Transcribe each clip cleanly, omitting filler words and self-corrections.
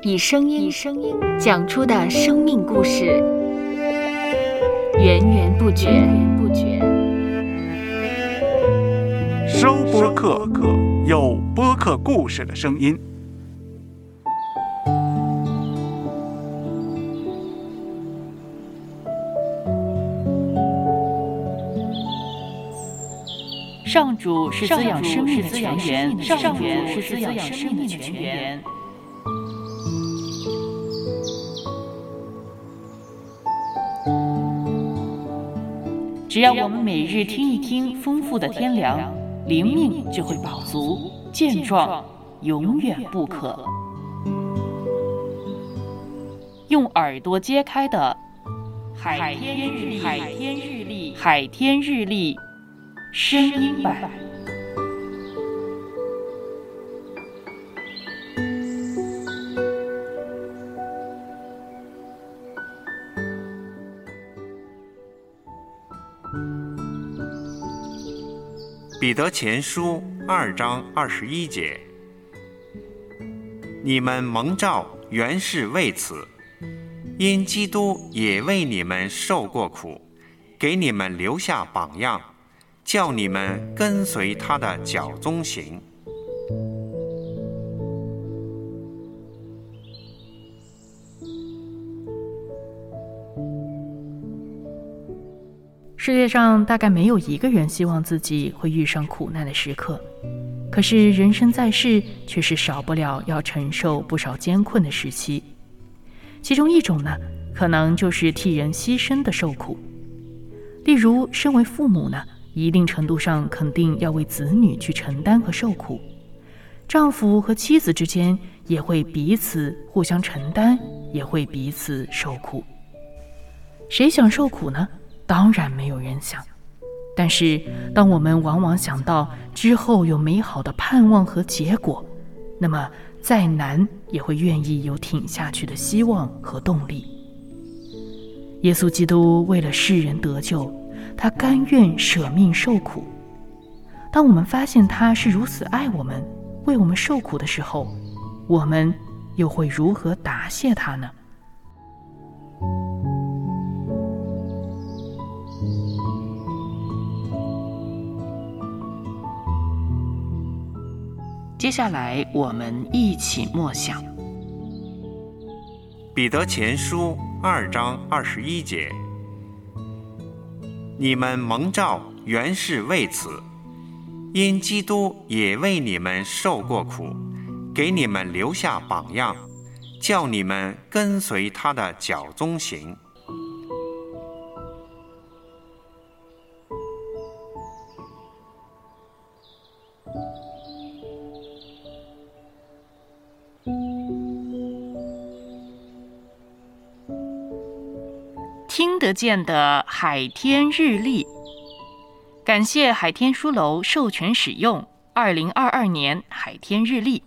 以声音讲出的生命故事，源源不绝。 收播客，有播客故事的声音。 上主是滋养生命的泉源，上主是滋养生命的泉源。只要我们每日听一听丰富的天粮，灵命就会饱足健壮，永远不渴。用耳朵揭开的海天日历声音版。 彼得前书2章21节，你们蒙召原是为此，因基督也为你们受过苦，给你们留下榜样，叫你们跟随他的脚踪行。 世界上大概没有一个人希望自己会遇上苦难的时刻，可是人生在世却是少不了要承受不少艰困的时期。其中一种呢，可能就是替人牺牲的受苦。例如身为父母呢，一定程度上肯定要为子女去承担和受苦，丈夫和妻子之间也会彼此互相承担，也会彼此受苦。谁想受苦呢？当然没有人想，但是当我们往往想到之后有美好的盼望和结果，那么再难也会愿意有挺下去的希望和动力。耶稣基督为了世人得救，他甘愿舍命受苦。当我们发现他是如此爱我们，为我们受苦的时候，我们又会如何答谢他呢？接下来我们一起默想彼得前书2章21节，你们蒙召原是为此，因基督也为你们受过苦，给你们留下榜样，叫你们跟随他的脚踪行。 听得见的海天日历，感谢海天书楼授权使用2022年海天日历。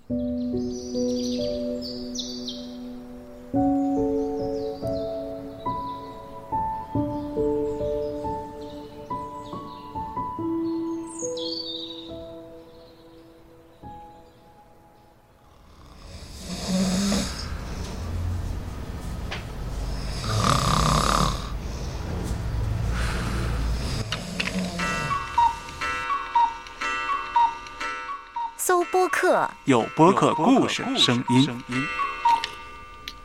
搜播客， 有播客故事的声音。